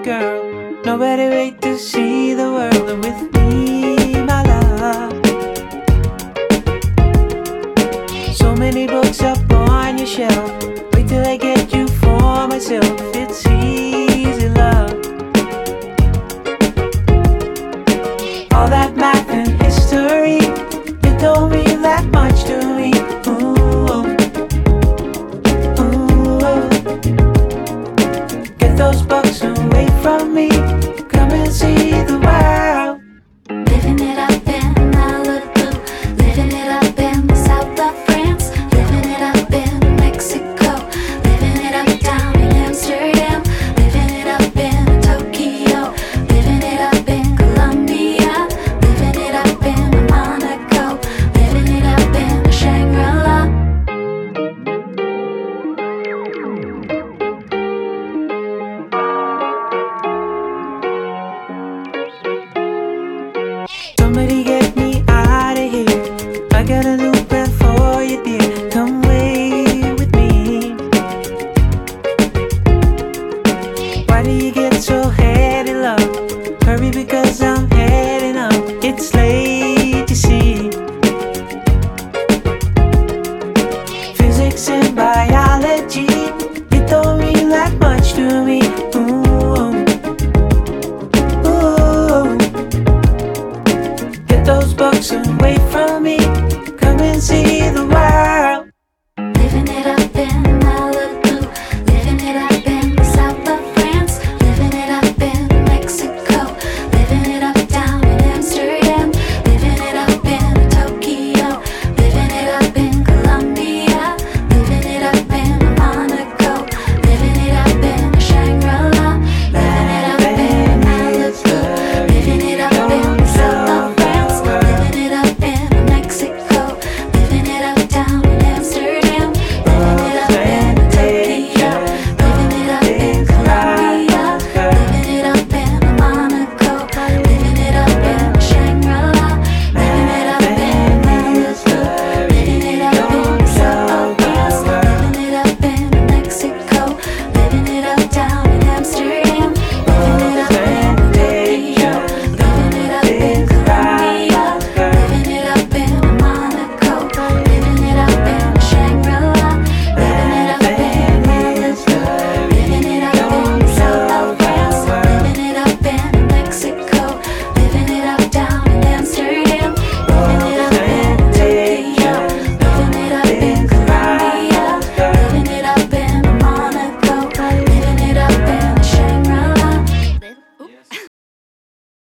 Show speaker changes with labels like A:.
A: girl. No better way to see the world than with me, my love. So many books up on your shelf. Wait till I get you for myself. It's easy, love. All that math and history, you told me that much to me. Ooh, ooh. Get those bucks away from me. Come and see the world.
B: Living it up in Malibu, living it up in the south of France, living it up in Mexico, living it up down in Amsterdam, living it up in Tokyo, living it up in Colombia, living it up in Monaco, living it up in Shangri-La.
A: Somebody get me out of here. I got a new plan for you, dear. Come away with me. Why do you get so heady, love? Hurry because I'm heading up. It's late, you see. Physics and biology